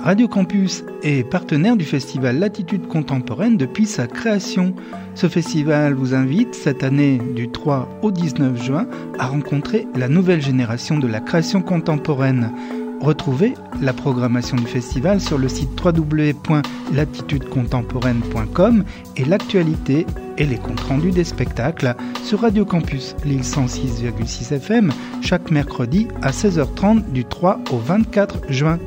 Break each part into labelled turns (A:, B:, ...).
A: Radio Campus est partenaire du festival Latitude Contemporaine depuis sa création. Ce festival vous invite cette année du 3 au 19 juin à rencontrer la nouvelle génération de la création contemporaine. Retrouvez la programmation du festival sur le site www.latitudecontemporaine.com et l'actualité et les comptes rendus des spectacles sur Radio Campus Lille 106,6 FM chaque mercredi à 16h30 du 3 au 24 juin.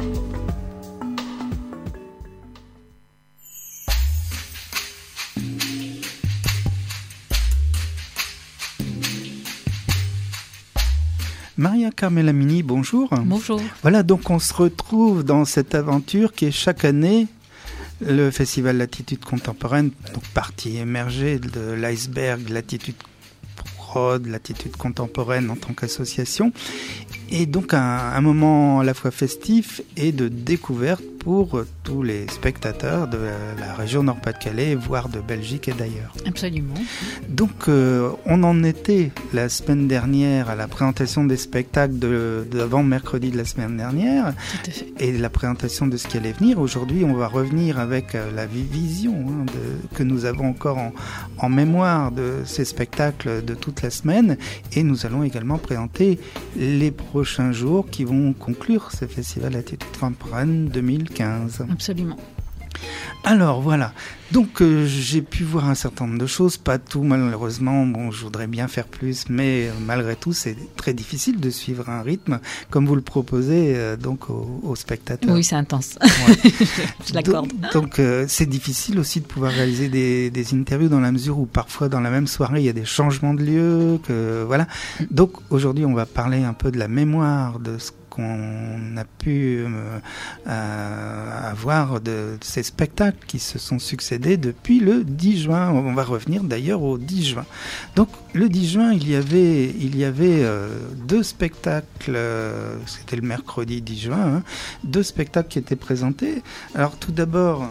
A: Maria Carmela Mini, bonjour.
B: Bonjour.
A: Voilà, donc on se retrouve dans cette aventure qui est chaque année le Festival Latitude Contemporaine, donc partie émergée de l'iceberg Latitude Prod, Latitude Contemporaine en tant qu'association, et donc un moment à la fois festif et de découverte pour tous les spectateurs de la région Nord-Pas-de-Calais, voire de Belgique et d'ailleurs.
B: Absolument.
A: Donc on en était la semaine dernière à la présentation des spectacles d'avant-mercredi de la semaine dernière.
B: Tout à fait.
A: Et la présentation de ce qui allait venir. Aujourd'hui, on va revenir avec la vision que nous avons encore en mémoire de ces spectacles de toute la semaine. Et nous allons également présenter les prochains jours qui vont conclure ce festival Latitude Contemporaine 2015.
B: Absolument.
A: Alors voilà, donc j'ai pu voir un certain nombre de choses, pas tout malheureusement, bon je voudrais bien faire plus, mais malgré tout c'est très difficile de suivre un rythme comme vous le proposez donc aux spectateurs.
B: Oui, c'est intense,
A: ouais.
B: Je l'accorde.
A: Donc c'est difficile aussi de pouvoir réaliser des interviews dans la mesure où parfois dans la même soirée il y a des changements de lieu, voilà. Donc aujourd'hui on va parler un peu de la mémoire de ce qu'on a pu avoir de ces spectacles qui se sont succédés depuis le 10 juin. On va revenir d'ailleurs au 10 juin. Donc le 10 juin, il y avait deux spectacles, c'était le mercredi 10 juin, deux spectacles qui étaient présentés. Alors tout d'abord,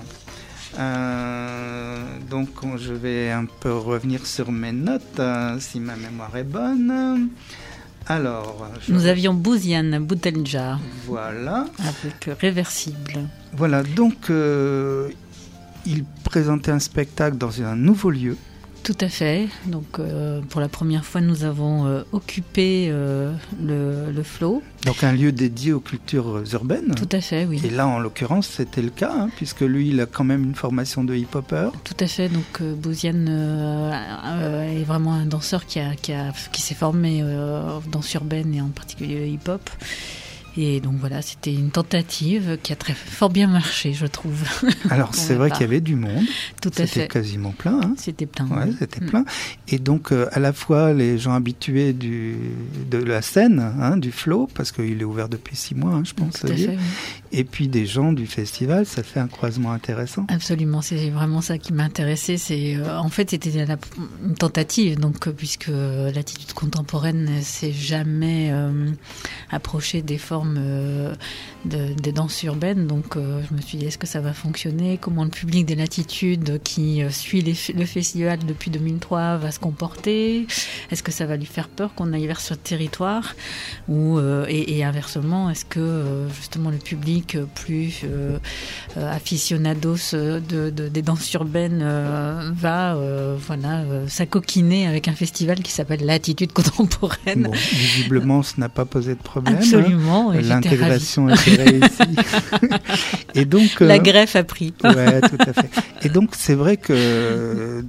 A: donc je vais un peu revenir sur mes notes, si ma mémoire est bonne. Alors,
B: nous avions Bouziane Boutelja.
A: Voilà.
B: Avec Réversible.
A: Voilà, donc il présentait un spectacle dans un nouveau lieu.
B: Tout à fait. Donc, pour la première fois, nous avons occupé le Flot.
A: Donc, un lieu dédié aux cultures urbaines.
B: Tout à fait, oui.
A: Et là, en l'occurrence, c'était le cas, puisque lui, il a quand même une formation de hip-hopper.
B: Tout à fait. Donc, Bouziane est vraiment un danseur qui s'est formé danse urbaine et en particulier le hip-hop. Et donc voilà, c'était une tentative qui a fort bien marché, je trouve.
A: Alors c'est vrai qu'il y avait du monde.
B: Tout à fait.
A: C'était quasiment plein.
B: C'était plein.
A: Ouais, c'était plein. Et donc à la fois les gens habitués de la scène, du Flot, parce qu'il est ouvert depuis 6 mois, je pense.
B: Tout à fait, oui.
A: Et puis des gens du festival, ça fait un croisement intéressant.
B: Absolument, c'est vraiment ça qui m'a intéressée. En fait, c'était une tentative, donc puisque l'attitude contemporaine ne s'est jamais approchée des formes des danses urbaines, donc je me suis dit est-ce que ça va fonctionner, comment le public des Latitudes qui suit le festival depuis 2003 va se comporter, est-ce que ça va lui faire peur qu'on aille vers ce territoire et inversement, est-ce que justement le public plus aficionados des danses urbaines va s'acoquiner avec un festival qui s'appelle Latitude Contemporaine.
A: Bon, visiblement ce n'a pas posé de problème.
B: Absolument.
A: L'intégration était réussie. Et donc,
B: la greffe a pris.
A: Ouais, tout à fait. Et donc, c'est vrai que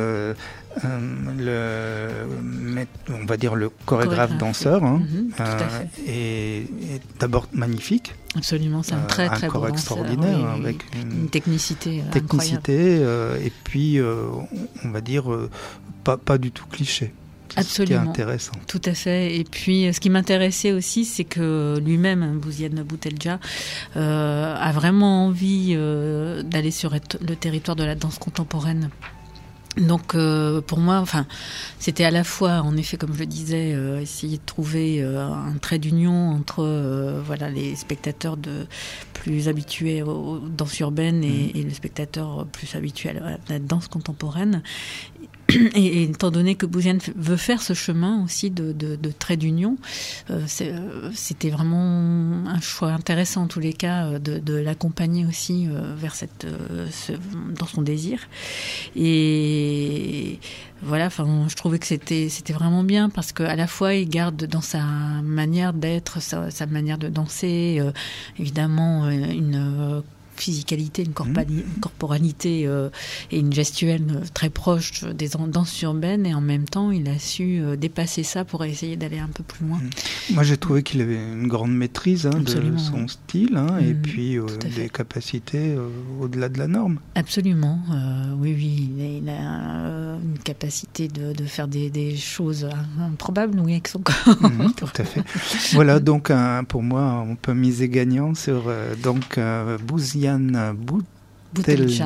A: on va dire le chorégraphe danseur est d'abord magnifique.
B: Absolument, c'est un très très
A: corps extraordinaire, oui, avec
B: une technicité
A: et puis on va dire pas du tout cliché.
B: Absolument.
A: Ce qui est intéressant.
B: Tout à fait. Et puis, ce qui m'intéressait aussi, c'est que lui-même, Bouziane Boutelja, a vraiment envie d'aller sur le territoire de la danse contemporaine. Donc pour moi, c'était à la fois, en effet, comme je le disais, essayer de trouver un trait d'union entre les spectateurs plus habitués aux danses urbaines et les spectateurs plus habitués à la danse contemporaine. Et étant donné que Bouziane veut faire ce chemin aussi de trait d'union, c'était vraiment un choix intéressant en tous les cas de l'accompagner aussi vers dans son désir. Et voilà, enfin, je trouvais que c'était vraiment bien parce qu'à la fois il garde dans sa manière d'être, sa manière de danser, évidemment une physicalité, une corporalité et une gestuelle très proche des danses urbaines, et en même temps il a su dépasser ça pour essayer d'aller un peu plus loin.
A: Moi j'ai trouvé qu'il avait une grande maîtrise de son style et puis des capacités au-delà de la norme.
B: Absolument, oui, il a une capacité de faire des choses improbables avec son corps.
A: Tout à fait. Voilà, donc pour moi on peut miser gagnant sur Bouziane Bouteljda,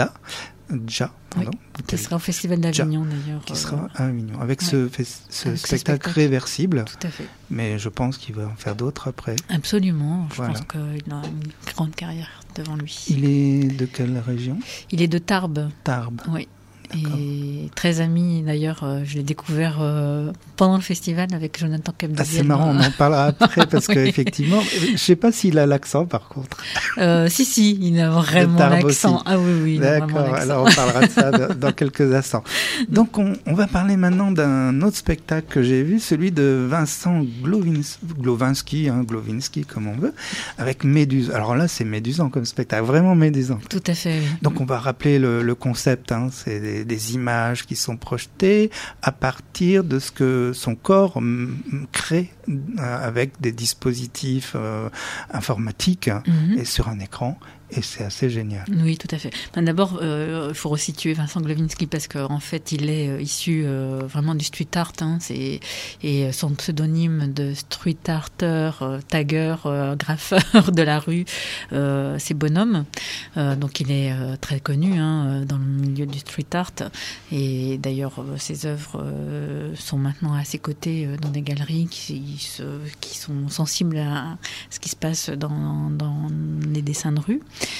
B: qui sera au Festival d'Avignon d'ailleurs.
A: Qui sera à Avignon, avec ce spectacle réversible.
B: Tout à fait.
A: Mais je pense qu'il va en faire d'autres après.
B: Absolument, je pense qu'il a une grande carrière devant lui.
A: Il est de quelle région ?
B: Il est de Tarbes.
A: Tarbes.
B: Oui. Et très ami d'ailleurs, je l'ai découvert pendant le festival avec Jonathan Capdevielle.
A: C'est marrant, on en parlera après parce qu'effectivement, je ne sais pas s'il a l'accent par contre.
B: Si, il a vraiment l'accent.
A: Aussi.
B: Ah oui.
A: D'accord, alors on parlera de ça dans quelques instants. Donc on va parler maintenant d'un autre spectacle que j'ai vu, celui de Vincent Glowinski comme on veut, avec Méduse. Alors là c'est médusant comme spectacle, vraiment médusant.
B: Tout à fait, oui.
A: Donc on va rappeler le concept, c'est des images qui sont projetées à partir de ce que son corps crée avec des dispositifs informatiques et sur un écran. Et c'est assez génial.
B: Oui, tout à fait. D'abord, il faut resituer Vincent Glowinski parce qu'en fait, il est issu vraiment du street art. Et son pseudonyme de street arter, tagger, graffeur de la rue, c'est Bonhomme. Donc, il est très connu dans le milieu du street art. Et d'ailleurs, ses œuvres sont maintenant à ses côtés dans des galeries qui sont sensibles à ce qui se passe dans les dessins de rue.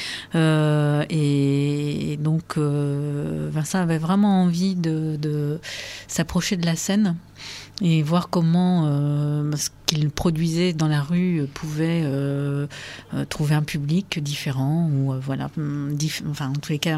B: Et donc Vincent avait vraiment envie de s'approcher de la scène et voir comment ce qu'il produisait dans la rue pouvait trouver un public différent ou en tous les cas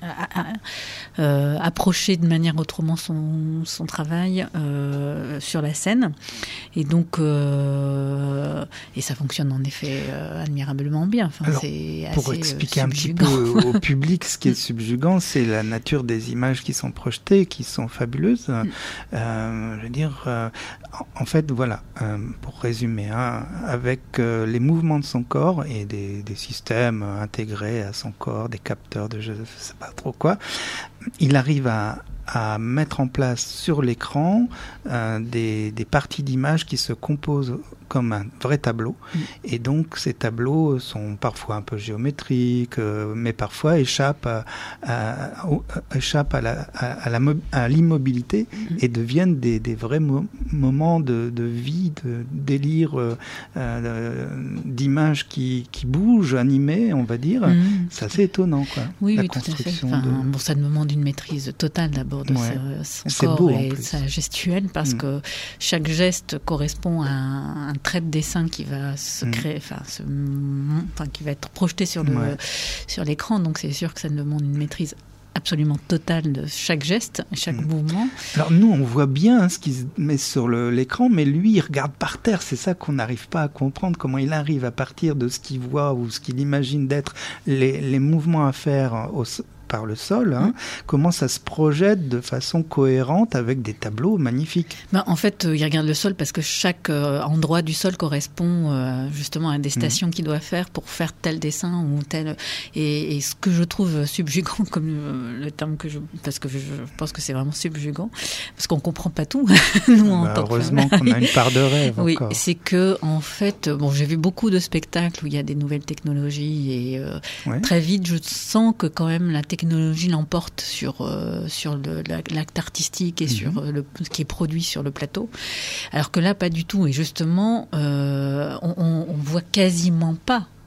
B: approcher de manière autrement son travail sur la scène. Et donc et ça fonctionne en effet admirablement bien.
A: Alors,
B: c'est
A: pour
B: assez
A: expliquer
B: subjugant.
A: un petit peu au public ce qui est subjugant, c'est la nature des images qui sont projetées, qui sont fabuleuses. Je veux dire, en fait, voilà, pour résumer, avec les mouvements de son corps et des systèmes intégrés à son corps, des capteurs de je ne sais pas trop quoi, il arrive à mettre en place sur l'écran des parties d'images qui se composent comme un vrai tableau. Et donc ces tableaux sont parfois un peu géométriques, mais parfois échappent à l'immobilité et deviennent des vrais moments de vie, de délire, d'images qui bougent, animées, on va dire. C'est assez étonnant, quoi.
B: Oui, tout à fait. Ça demande une maîtrise totale d'abord de son corps
A: beau,
B: et sa gestuelle, parce que chaque geste correspond à un trait de dessin qui va se créer, qui va être projeté sur l'écran. Donc c'est sûr que ça demande une maîtrise absolument totale de chaque geste, chaque mouvement.
A: Alors nous, on voit bien ce qui se met sur l'écran, mais lui, il regarde par terre. C'est ça qu'on n'arrive pas à comprendre, comment il arrive à partir de ce qu'il voit ou ce qu'il imagine d'être les mouvements à faire par le sol, comment ça se projette de façon cohérente avec des tableaux magnifiques.
B: En fait, il regarde le sol parce que chaque endroit du sol correspond justement à des stations qu'il doit faire pour faire tel dessin ou tel. Et ce que je trouve subjugant, comme le terme parce que je pense que c'est vraiment subjugant, parce qu'on comprend pas tout. Nous, en tant
A: heureusement qu'on a une part de rêve.
B: Oui,
A: encore.
B: C'est que en fait, j'ai vu beaucoup de spectacles où il y a des nouvelles technologies et très vite, je sens que quand même la technologie l'emporte sur l'acte artistique et sur ce qui est produit sur le plateau. Alors que là, pas du tout. Et justement, on voit quasiment pas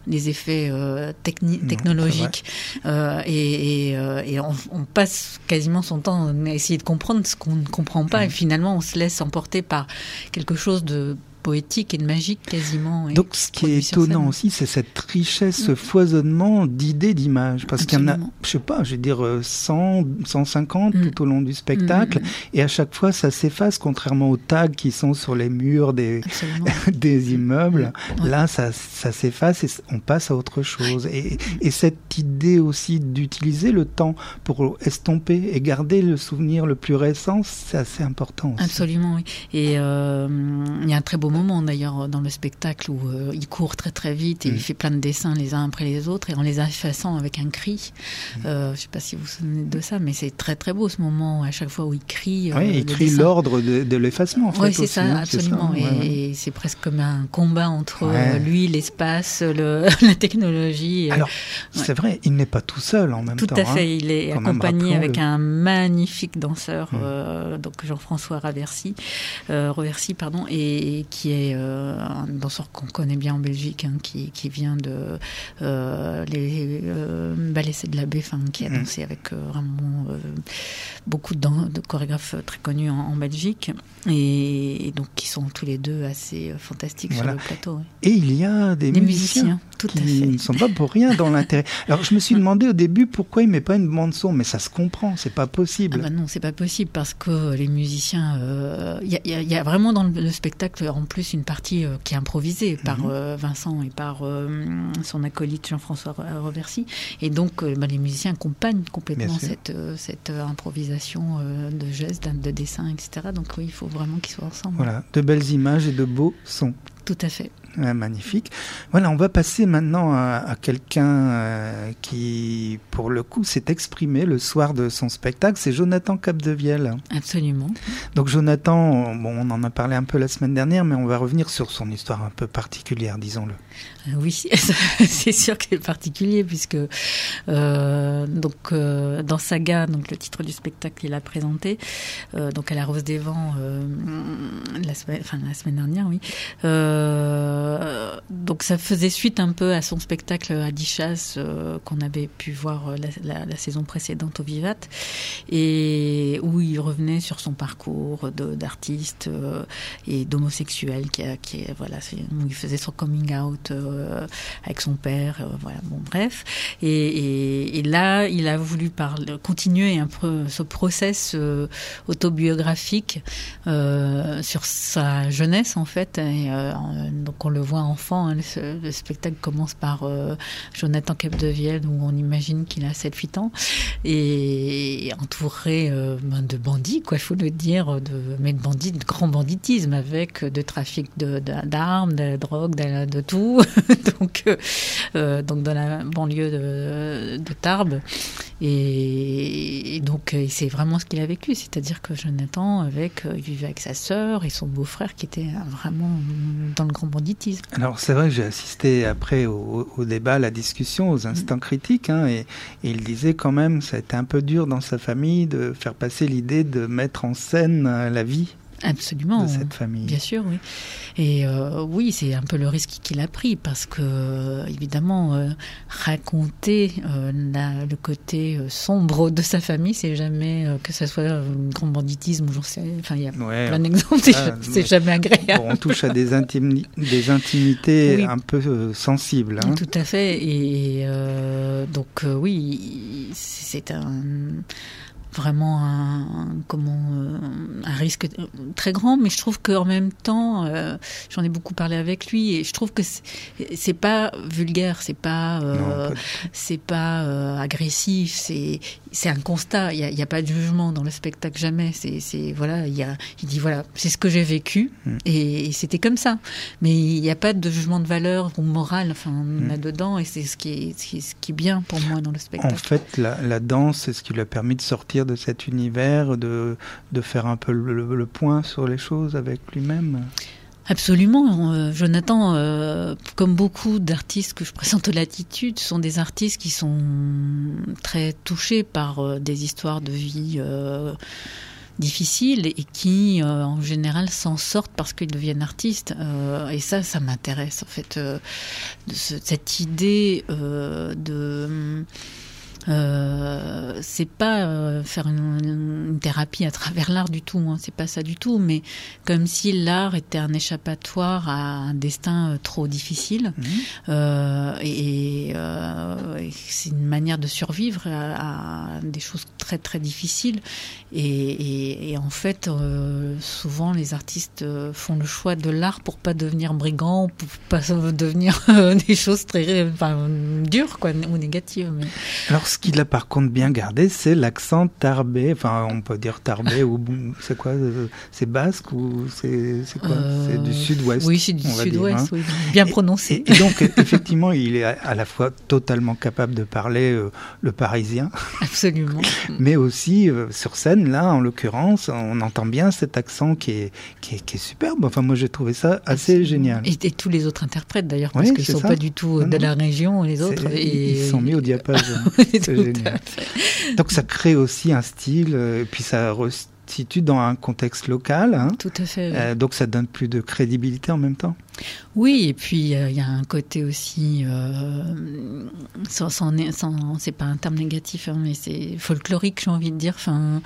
B: les effets technologiques. Et on passe quasiment son temps à essayer de comprendre ce qu'on ne comprend pas. Et finalement, on se laisse emporter par quelque chose de poétique et de magique quasiment.
A: Donc ce qui est étonnant aussi, c'est cette richesse, ce foisonnement d'idées, d'images. Parce qu'il y en a, je sais pas, je vais dire 100, 150 tout au long du spectacle. Et à chaque fois, ça s'efface, contrairement aux tags qui sont sur les murs des immeubles. Là, ça s'efface et on passe à autre chose. Et cette idée aussi d'utiliser le temps pour estomper et garder le souvenir le plus récent, c'est assez important aussi.
B: Absolument, oui. Et il y a un très beau moment d'ailleurs dans le spectacle où il court très très vite et il fait plein de dessins les uns après les autres et en les effaçant avec un cri. Je ne sais pas si vous vous souvenez de ça, mais c'est très très beau ce moment à chaque fois où il crie.
A: Il crie l'ordre de l'effacement en fait.
B: Oui, c'est ça, absolument. Et c'est presque comme un combat entre lui, l'espace, la technologie.
A: Alors, c'est vrai, il n'est pas tout seul en même temps.
B: Tout à fait, il est accompagné avec un magnifique danseur, donc Jean-François Reversy, et qui est un danseur qu'on connaît bien en Belgique, qui vient de les ballets de l'abbé, qui a dansé avec vraiment beaucoup de chorégraphes très connus en Belgique, et donc qui sont tous les deux assez fantastiques sur le plateau.
A: Et il y a des musiciens
B: tout
A: qui
B: à fait.
A: ne sont pas pour rien dans l'intérêt. Alors je me suis demandé au début pourquoi il ne met pas une bande son, mais ça se comprend, c'est pas possible.
B: Non, c'est pas possible parce que les musiciens, il y a vraiment dans le spectacle en plus une partie qui est improvisée par Vincent et par son acolyte Jean-François Reversy, et donc les musiciens accompagnent complètement cette improvisation de gestes, de dessins, etc. Donc oui, il faut vraiment qu'ils soient ensemble.
A: Voilà, de belles images et de beaux sons.
B: Tout à fait.
A: Magnifique. Voilà, on va passer maintenant à quelqu'un qui, pour le coup, s'est exprimé le soir de son spectacle. C'est Jonathan Capdevielle.
B: Absolument.
A: Donc Jonathan, on en a parlé un peu la semaine dernière, mais on va revenir sur son histoire un peu particulière, disons-le.
B: Oui, c'est sûr qu'elle est particulier puisque dans Saga, donc le titre du spectacle, il a présenté donc à la Rose des Vents la semaine dernière, oui. Donc ça faisait suite un peu à son spectacle à Dichas qu'on avait pu voir la saison précédente au Vivat, et où il revenait sur son parcours d'artiste et d'homosexuel où il faisait son coming out avec son père, bref. Et là, il a voulu continuer un peu ce process autobiographique sur sa jeunesse en fait. Et, donc on le voit enfant, le spectacle commence par Jonathan Capdevielle, où on imagine qu'il a 7-8 ans, et entouré de bandits, il faut le dire, de grand banditisme, avec de trafic d'armes, de drogue, de tout, donc dans la banlieue de Tarbes, et donc c'est vraiment ce qu'il a vécu, c'est-à-dire que Jonathan il vivait avec sa sœur et son beau-frère qui était vraiment dans le grand banditisme.
A: Alors c'est vrai que j'ai assisté après au débat, à la discussion, aux instants critiques, et il disait quand même ça a été un peu dur dans sa famille de faire passer l'idée de mettre en scène la vie.
B: Absolument,
A: de cette famille.
B: Bien sûr, oui. Et oui, c'est un peu le risque qu'il a pris parce que, évidemment, raconter le côté sombre de sa famille, c'est jamais que ça soit un grand banditisme, il y a plein d'exemples, c'est jamais agréable.
A: On touche à des intimités un peu sensibles.
B: Tout à fait. Et donc, oui, c'est vraiment un risque très grand, mais je trouve qu'en même temps, j'en ai beaucoup parlé avec lui, et je trouve que c'est pas vulgaire, c'est pas agressif, c'est un constat. Il y a pas de jugement dans le spectacle, jamais. Il dit c'est ce que j'ai vécu et c'était comme ça. Mais il n'y a pas de jugement de valeur ou moral, là-dedans, et c'est ce qui est bien pour moi dans le spectacle.
A: En fait, la danse, c'est ce qui lui a permis de sortir de cet univers, de faire un peu le point sur les choses avec lui-même.
B: Absolument. Jonathan, comme beaucoup d'artistes que je présente aux Latitudes, sont des artistes qui sont très touchés par des histoires de vie difficiles et qui, en général, s'en sortent parce qu'ils deviennent artistes. Et ça m'intéresse, en fait, cette idée c'est pas faire une thérapie à travers l'art du tout, hein, c'est pas ça du tout, mais comme si l'art était un échappatoire à un destin trop difficile, et c'est une manière de survivre à des choses très très difficiles, et en fait souvent les artistes font le choix de l'art pour pas devenir brigands, pour pas devenir des choses très dures quoi, ou négatives. Mais...
A: Alors ce qu'il a par contre bien gardé, c'est l'accent tarbé, enfin on peut dire tarbé, ou c'est quoi, c'est basque ou c'est quoi, c'est du sud-ouest.
B: Oui, c'est du sud-ouest, oui, bien prononcé.
A: Et donc effectivement, il est à la fois totalement capable de parler le parisien.
B: Absolument.
A: Mais aussi sur scène, là en l'occurrence, on entend bien cet accent qui est superbe. Enfin moi j'ai trouvé ça assez génial.
B: Et tous les autres interprètes d'ailleurs, parce qu'ils ne sont pas du tout de la région, les autres.
A: Ils sont mis au diapason. C'est génial. Donc ça crée aussi un style, et puis ça resitue dans un contexte local. Hein.
B: Tout à fait. Oui.
A: Donc ça donne plus de crédibilité en même temps.
B: Oui, et puis il y a un côté aussi, c'est pas un terme négatif, hein, mais c'est folklorique, j'ai envie de dire,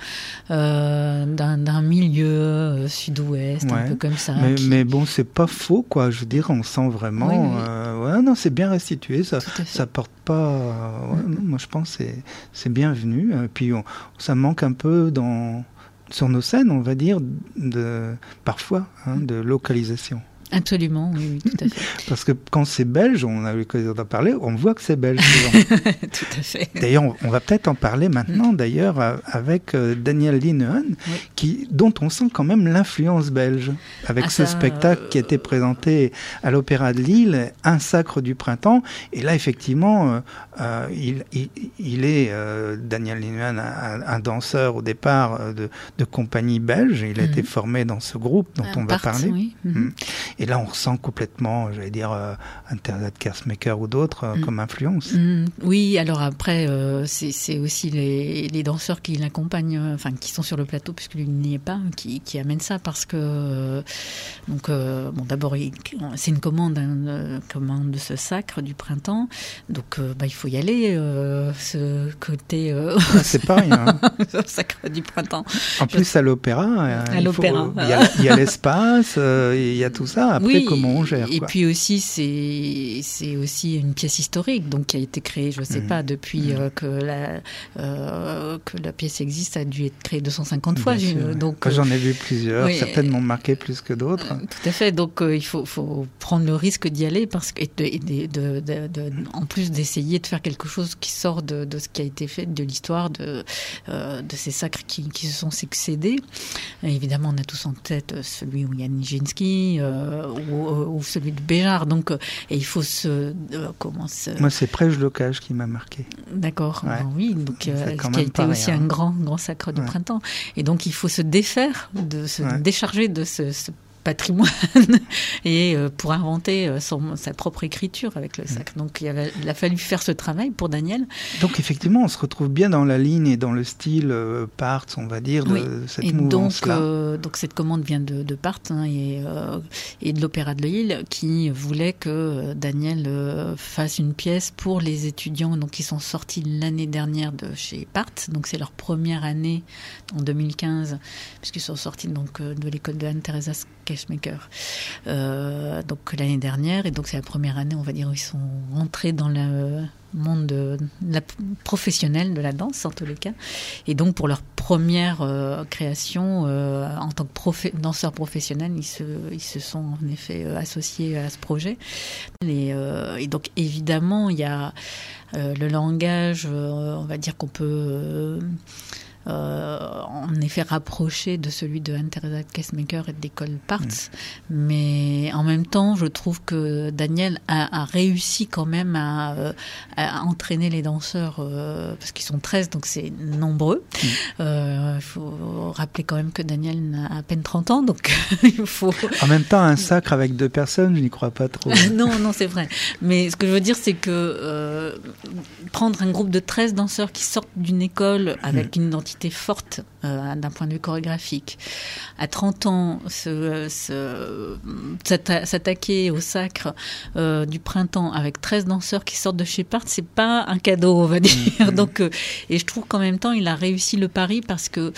B: d'un milieu sud-ouest, un peu comme ça.
A: Mais bon, c'est pas faux, quoi. Je veux dire, on sent vraiment. Oui. Non, c'est bien restitué. Ça porte pas. Non, moi, je pense que c'est bienvenu. Et puis ça manque un peu sur nos scènes, on va dire, parfois, de localisation.
B: Absolument, oui, tout à fait.
A: Parce que quand c'est belge, on a eu l'occasion d'en parler, on voit que c'est belge souvent.
B: Tout à fait.
A: D'ailleurs, on va peut-être en parler maintenant, d'ailleurs, avec Daniel Linnehan, dont on sent quand même l'influence belge, avec ce spectacle qui a été présenté à l'Opéra de Lille, Un sacre du printemps. Et là, effectivement, il est, Daniel Linnehan, un danseur au départ de compagnie belge. Il a été formé dans ce groupe dont on va parler.
B: Oui.
A: Et là, on ressent complètement, j'allais dire, un Teresa de Kersmaker ou d'autres comme influence.
B: Oui, alors après, c'est aussi les danseurs qui l'accompagnent, qui sont sur le plateau, puisque lui n'y est pas, qui amènent ça, parce que, d'abord, c'est une commande de ce sacre du printemps, donc il faut y aller, ce côté...
A: c'est pas rien.
B: Ce sacre du printemps.
A: En plus, à l'opéra, il y a l'espace, il y a tout ça. Après, comment on gère,
B: et puis aussi, c'est aussi une pièce historique, donc qui a été créée, je ne sais pas, depuis que la pièce existe, a dû être créée 250 fois. Donc,
A: j'en ai vu plusieurs, certaines m'ont marqué plus que d'autres.
B: Tout à fait, donc il faut prendre le risque d'y aller, parce que, en plus d'essayer de faire quelque chose qui sort de ce qui a été fait, de l'histoire de ces sacres qui se sont succédés. Et évidemment, on a tous en tête celui où il y a Nijinsky, ou celui de Béjart, donc et il faut
A: Moi, c'est Prège-Locage qui m'a marqué.
B: D'accord, oui, donc qui a été aussi un grand sacre du printemps, et donc il faut se défaire, décharger de ce patrimoine et pour inventer sa propre écriture avec le sacre. Donc il a fallu faire ce travail pour Daniel.
A: Donc effectivement, on se retrouve bien dans la ligne et dans le style Parthes, on va dire, de cette mouvance-là.
B: Donc cette commande vient de Parthes et de l'Opéra de Lille, qui voulait que Daniel fasse une pièce pour les étudiants qui sont sortis l'année dernière de chez Parthes. Donc c'est leur première année en 2015, puisqu'ils sont sortis de l'école de Anne-Teresa Kersmaker donc l'année dernière, et donc c'est la première année, on va dire, où ils sont rentrés dans le monde professionnel de la danse, en tous les cas, et donc pour leur première création en tant que danseurs professionnels, ils se sont en effet associés à ce projet, et donc évidemment il y a le langage, on va dire, qu'on peut en effet rapproché de celui de Anne-Teresa Kersmaker et de l'école Parthes, mais en même temps je trouve que Daniel a réussi quand même à entraîner les danseurs, parce qu'ils sont 13, donc c'est nombreux. Il faut rappeler quand même que Daniel n'a à peine 30 ans, donc il faut...
A: En même temps, un sacre avec 2 personnes, je n'y crois pas trop.
B: Non, c'est vrai, mais ce que je veux dire, c'est que prendre un groupe de 13 danseurs qui sortent d'une école avec une identité identité forte d'un point de vue chorégraphique. À 30 ans, s'attaquer au sacre du printemps avec 13 danseurs qui sortent de Shepard, c'est pas un cadeau, on va dire. Donc, et je trouve qu'en même temps, il a réussi le pari parce que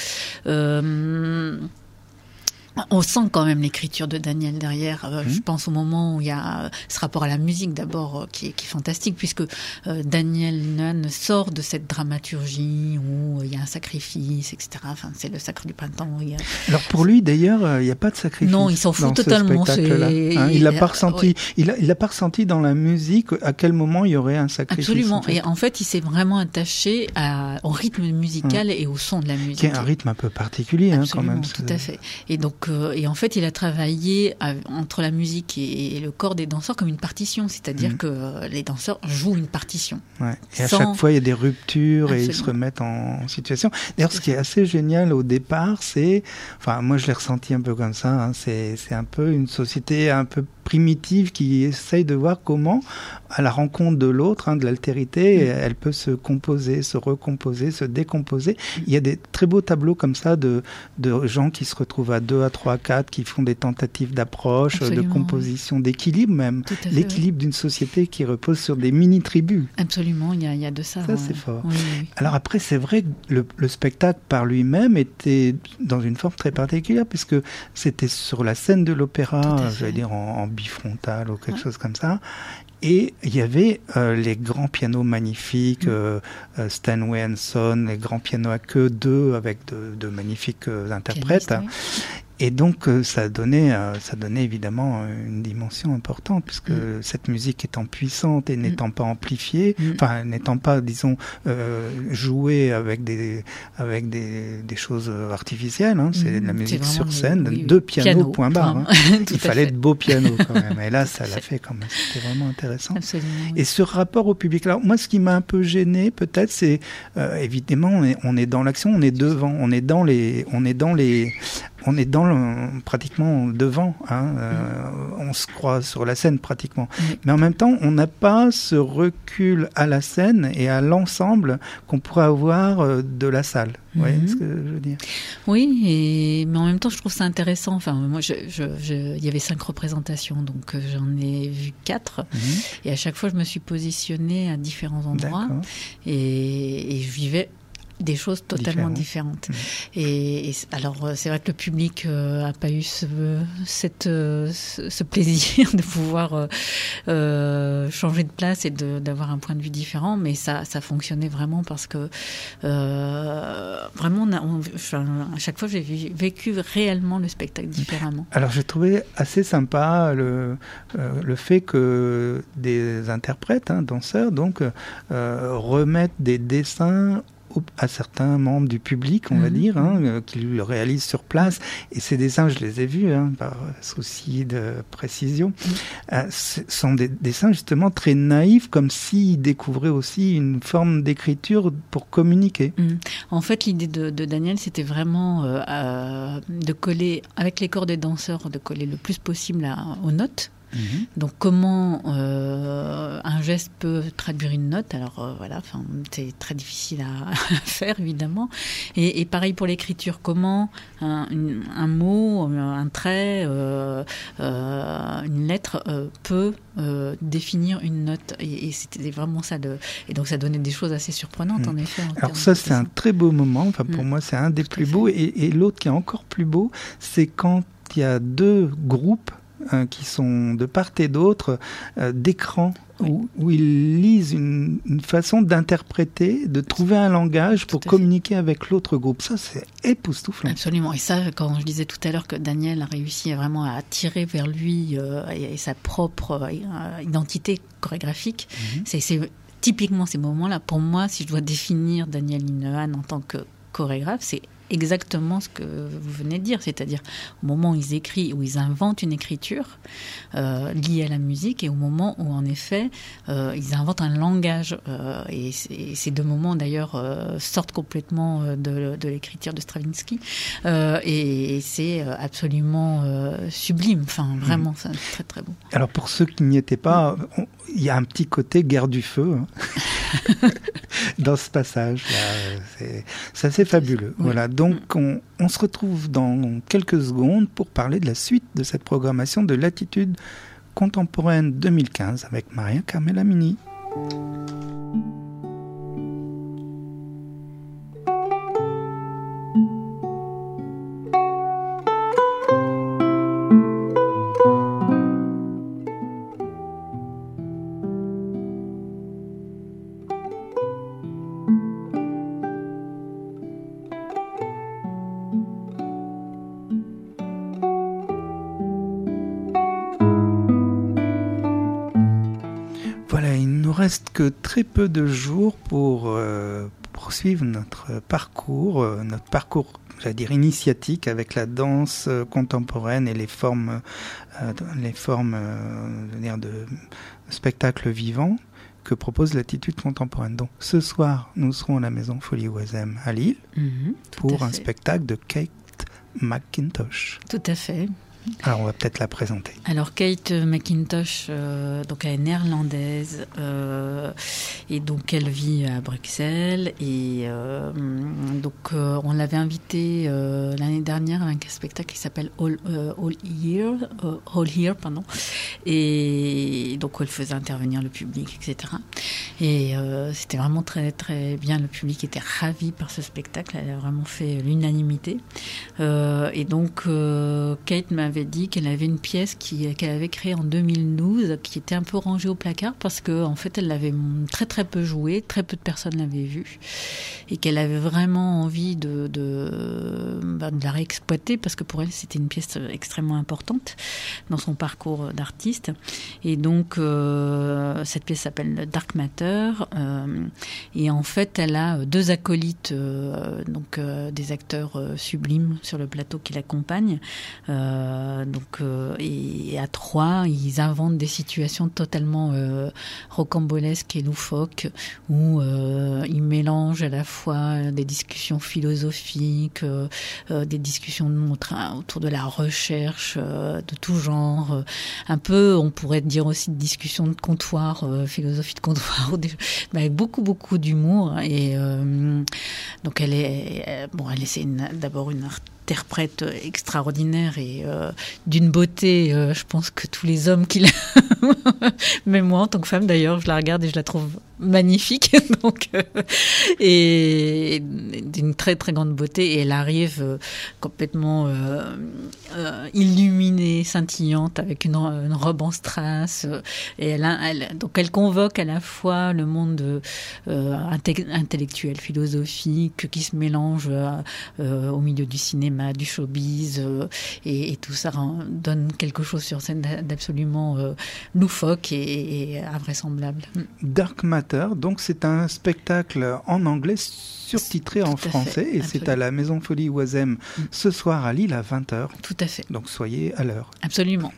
B: on sent quand même l'écriture de Daniel derrière. Je pense au moment où il y a ce rapport à la musique d'abord qui est fantastique, puisque Daniel Linohan sort de cette dramaturgie où il y a un sacrifice, etc. Enfin, c'est le sacre du printemps.
A: Alors pour lui d'ailleurs, il n'y a pas de sacrifice.
B: Non, il s'en fout totalement.
A: Il l'a pas ressenti. Il l'a pas ressenti dans la musique à quel moment il y aurait un sacrifice.
B: Absolument. Et en fait, il s'est vraiment attaché au rythme musical et au son de la musique.
A: Qui est un rythme un peu particulier, quand même.
B: Tout à fait. Et donc, et en fait, il a travaillé entre la musique et le corps des danseurs comme une partition, c'est-à-dire que les danseurs jouent une partition.
A: Ouais. Et à chaque fois, il y a des ruptures et ils se remettent en situation. D'ailleurs, ce qui est assez génial au départ, c'est, enfin, moi je l'ai ressenti un peu comme ça, c'est un peu une société un peu primitive qui essaye de voir comment, à la rencontre de l'autre, de l'altérité, elle peut se composer, se recomposer, se décomposer. Il y a des très beaux tableaux comme ça de gens qui se retrouvent à 2, à 3, à 4, qui font des tentatives d'approche, de composition, d'équilibre même. L'équilibre d'une société qui repose sur des mini-tribus.
B: Absolument, il y a de ça.
A: Ça, c'est fort.
B: Oui.
A: Alors après, c'est vrai que le spectacle par lui-même était dans une forme très particulière, puisque c'était sur la scène de l'opéra, j'allais dire en bifrontal ou quelque chose comme ça. Et il y avait les grands pianos magnifiques, Steinway & Son, les grands pianos à queue, deux avec de magnifiques interprètes. Et donc, ça donnait évidemment une dimension importante, puisque cette musique étant puissante et n'étant pas amplifiée, enfin, n'étant pas, disons, jouée avec des choses artificielles, c'est de la musique sur scène, deux pianos, point barre. Il fallait de beaux pianos, quand même. Et là, ça l'a fait quand même. C'était vraiment intéressant.
B: Absolument, oui.
A: Et ce rapport au public. Alors, moi, ce qui m'a un peu gêné, peut-être, c'est, évidemment, on est dans l'action, on est devant, on est pratiquement devant, on se croit sur la scène pratiquement. Mais en même temps, on n'a pas ce recul à la scène et à l'ensemble qu'on pourrait avoir de la salle. Vous voyez ce que je veux dire ?
B: Oui, mais en même temps, je trouve ça intéressant. Enfin, moi, il y avait 5 représentations, donc j'en ai vu 4. Et à chaque fois, je me suis positionnée à différents endroits. Et je vivais des choses totalement différentes. Et alors, c'est vrai que le public n'a pas eu ce plaisir de pouvoir changer de place et d'avoir un point de vue différent, mais ça fonctionnait vraiment parce que vraiment, à chaque fois, j'ai vécu réellement le spectacle différemment.
A: Alors, j'ai trouvé assez sympa le fait que des interprètes, danseurs, donc, remettent des dessins à certains membres du public, on va dire, qui le réalisent sur place. Et ces dessins, je les ai vus, par souci de précision. Ce sont des dessins justement très naïfs, comme s'ils découvraient aussi une forme d'écriture pour communiquer.
B: En fait, l'idée de Daniel, c'était vraiment de coller, avec les corps des danseurs, de coller le plus possible aux notes. Donc comment un geste peut traduire une note, alors c'est très difficile à faire évidemment, et pareil pour l'écriture, comment un mot, un trait, une lettre peut définir une note, et c'était vraiment ça, et donc ça donnait des choses assez surprenantes en effet.
A: Alors ça, c'est un très beau moment, pour moi c'est un des plus beaux, et l'autre qui est encore plus beau, c'est quand il y a 2 groupes qui sont de part et d'autre d'écran, où ils lisent une façon d'interpréter, de trouver un langage pour communiquer avec l'autre groupe. Ça, c'est époustouflant.
B: Absolument. Et ça, quand je disais tout à l'heure que Daniel a réussi vraiment à attirer vers lui et sa propre identité chorégraphique, c'est typiquement ces moments-là. Pour moi, si je dois définir Daniel Linohan en tant que chorégraphe, c'est exactement ce que vous venez de dire, c'est-à-dire au moment où ils écrivent, où ils inventent une écriture liée à la musique, et au moment où en effet ils inventent un langage. Et ces deux moments d'ailleurs sortent complètement de l'écriture de Stravinsky, et c'est absolument sublime. Enfin, vraiment, c'est très très beau.
A: Alors pour ceux qui n'y étaient pas, il y a un petit côté guerre du feu dans ce passage-là. C'est assez fabuleux. Oui. Voilà. Donc on se retrouve dans quelques secondes pour parler de la suite de cette programmation de Latitude contemporaine 2015 avec Maria Carmelamini. Reste que très peu de jours pour poursuivre notre parcours, j'allais dire initiatique avec la danse contemporaine et les formes de spectacle vivant que propose Latitude contemporaine. Donc ce soir, nous serons à la Maison Folie Oisem à Lille pour un spectacle de Kate McIntosh.
B: Tout à fait.
A: Alors, on va peut-être la présenter.
B: Alors, Kate McIntosh, donc elle est néerlandaise, et donc elle vit à Bruxelles, et donc on l'avait invitée l'année dernière avec un spectacle qui s'appelle All Here, et donc elle faisait intervenir le public, etc. Et c'était vraiment très très bien. Le public était ravi par ce spectacle. Elle a vraiment fait l'unanimité. Et donc Kate m'avait dit qu'elle avait une pièce qu'elle avait créée en 2012, qui était un peu rangée au placard parce que en fait elle l'avait très très peu jouée, très peu de personnes l'avaient vue, et qu'elle avait vraiment envie de la réexploiter parce que pour elle c'était une pièce extrêmement importante dans son parcours d'artiste. Et donc cette pièce s'appelle Dark Matter, et en fait elle a deux acolytes, des acteurs sublimes sur le plateau qui l'accompagnent. Et à trois, ils inventent des situations totalement rocambolesques et loufoques, où ils mélangent à la fois des discussions philosophiques, des discussions autour de la recherche de tout genre, un peu, on pourrait dire aussi de discussions de comptoir, philosophie de comptoir, avec beaucoup d'humour. Et donc c'est d'abord une interprète extraordinaire et d'une beauté, je pense que tous les hommes qui même moi en tant que femme d'ailleurs, je la regarde et je la trouve magnifique, et d'une très très grande beauté, et elle arrive complètement illuminée, scintillante, avec une robe en strass, et elle convoque à la fois le monde intellectuel, philosophique, qui se mélange au milieu du cinéma, du showbiz, et tout ça donne quelque chose sur scène d'absolument loufoque et invraisemblable.
A: Dark Matter, donc c'est un spectacle en anglais surtitré en français, et c'est à la Maison Folie Oisem ce soir à Lille à 20h.
B: Tout à fait.
A: Donc soyez à l'heure.
B: Absolument.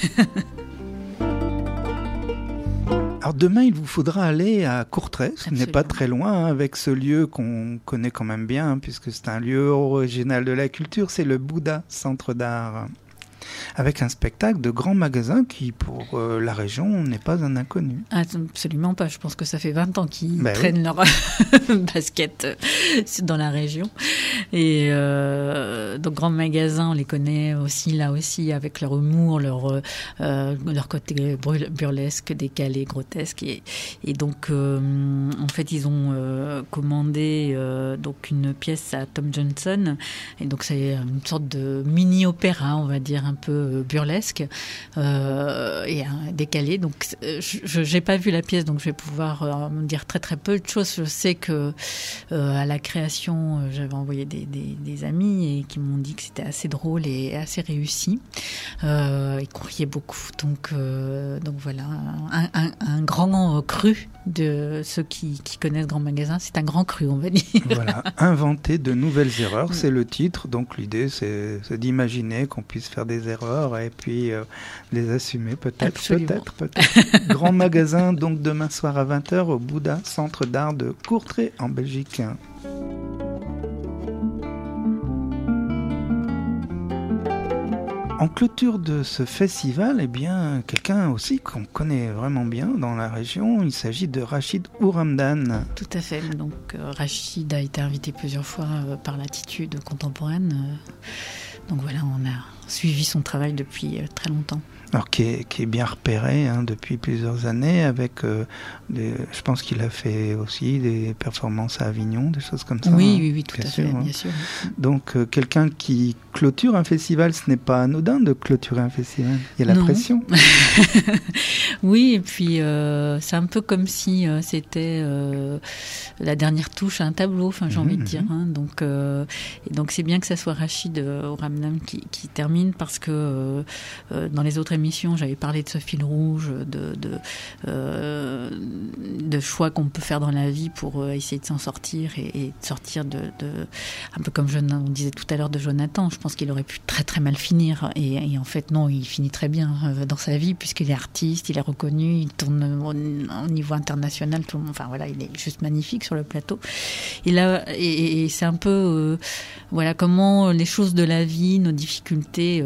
A: Alors demain, il vous faudra aller à Courtrai, ce n'est pas très loin, avec ce lieu qu'on connaît quand même bien, puisque c'est un lieu original de la culture, c'est le Bouddha Centre d'Art, avec un spectacle de grands magasins qui, pour la région, n'est pas un inconnu.
B: Absolument pas. Je pense que ça fait 20 ans qu'ils traînent leur basket dans la région. Et donc, grands magasins, on les connaît aussi, là aussi, avec leur humour, leur côté burlesque, décalé, grotesque. Et donc, en fait, ils ont commandé donc une pièce à Tom Johnson. Et donc, c'est une sorte de mini-opéra, on va dire, un un peu burlesque et décalé. Donc, je n'ai pas vu la pièce, donc je vais pouvoir dire très très peu de choses. Je sais que à la création, j'avais envoyé des amis et qui m'ont dit que c'était assez drôle et assez réussi. Ils criaient beaucoup. Donc voilà, un grand cru de ceux qui connaissent Grand Magasin. C'est un grand cru, on va dire.
A: Voilà, inventer de nouvelles erreurs, c'est le titre. Donc l'idée, c'est d'imaginer qu'on puisse faire des erreurs et puis les assumer peut-être. Grand Magasin, donc demain soir à 20h au Bouddha, centre d'art de Courtrai en Belgique. En clôture de ce festival, eh bien, quelqu'un aussi qu'on connaît vraiment bien dans la région, il s'agit de Rachid Ouramdan.
B: Tout à fait. Donc, Rachid a été invité plusieurs fois par l'Attitude contemporaine. Donc voilà, on a suivi son travail depuis très longtemps.
A: Alors qui est bien repéré depuis plusieurs années avec je pense qu'il a fait aussi des performances à Avignon, des choses comme ça.
B: Oui, tout à fait, bien sûr.
A: Donc quelqu'un qui clôture un festival, ce n'est pas anodin de clôturer un festival. Il y a la pression.
B: Oui, et puis c'est un peu comme si c'était la dernière touche à un tableau, j'ai envie de dire. Donc c'est bien que ça soit Rachid Ouramdan qui termine parce que dans les autres émissions, j'avais parlé de ce fil rouge, de choix qu'on peut faire dans la vie pour essayer de s'en sortir et de sortir un peu comme on disait tout à l'heure de Jonathan. Je pense qu'il aurait pu très très mal finir et en fait non, il finit très bien dans sa vie puisqu'il est artiste, il est reconnu, il tourne au niveau international, il est juste magnifique sur le plateau. Et c'est un peu comment les choses de la vie, nos difficultés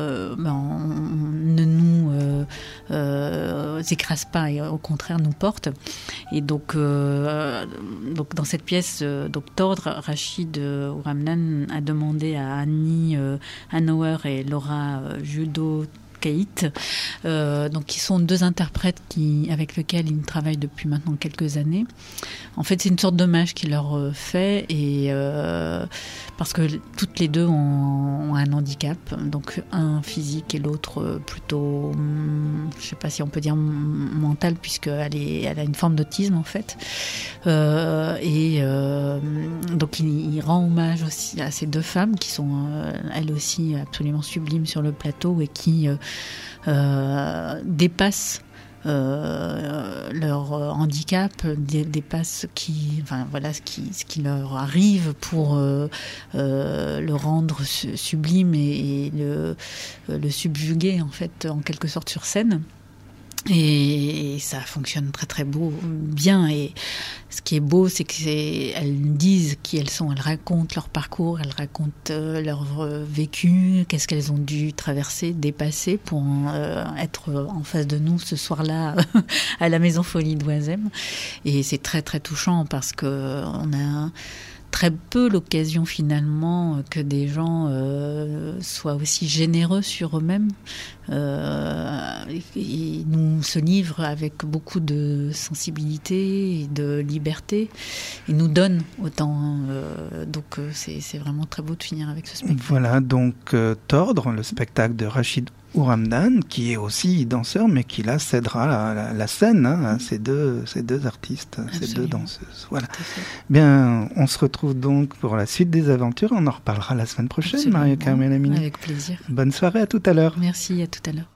B: ne nous écrasent pas et au contraire nous portent. Et donc dans cette pièce Tordre, Rachid Ouramdan a demandé à Annie Hanauer et Laura Judo qui sont deux interprètes avec lesquels il travaille depuis maintenant quelques années. En fait, c'est une sorte d'hommage qu'il leur fait parce que toutes les deux ont un handicap, donc un physique et l'autre plutôt, je ne sais pas si on peut dire mental, puisqu'elle a une forme d'autisme en fait. Donc il rend hommage aussi à ces deux femmes qui sont elles aussi absolument sublimes sur le plateau et qui dépassent leur handicap, dépassent ce qui leur arrive pour le rendre sublime et le subjuguer en fait en quelque sorte sur scène. Et ça fonctionne très très bien. Et ce qui est beau, c'est qu'elles disent qui elles sont. Elles racontent leur parcours, elles racontent leur vécu, qu'est-ce qu'elles ont dû traverser, dépasser pour être en face de nous ce soir-là à la Maison Folie d'Oisem. Et c'est très très touchant parce que on a très peu l'occasion finalement que des gens soient aussi généreux sur eux-mêmes et nous se livrent avec beaucoup de sensibilité et de liberté et nous donnent autant. Donc c'est vraiment très beau de finir avec ce spectacle.
A: Voilà donc Tordre, le spectacle de Rachid Ouramdan, qui est aussi danseur, mais qui là cédera la scène à ces deux artistes, ces deux danseuses. Voilà. Bien, on se retrouve donc pour la suite des aventures. On en reparlera la semaine prochaine, Maria-Carmen Amini.
B: Avec plaisir.
A: Bonne soirée, à tout à l'heure.
B: Merci, à tout à l'heure.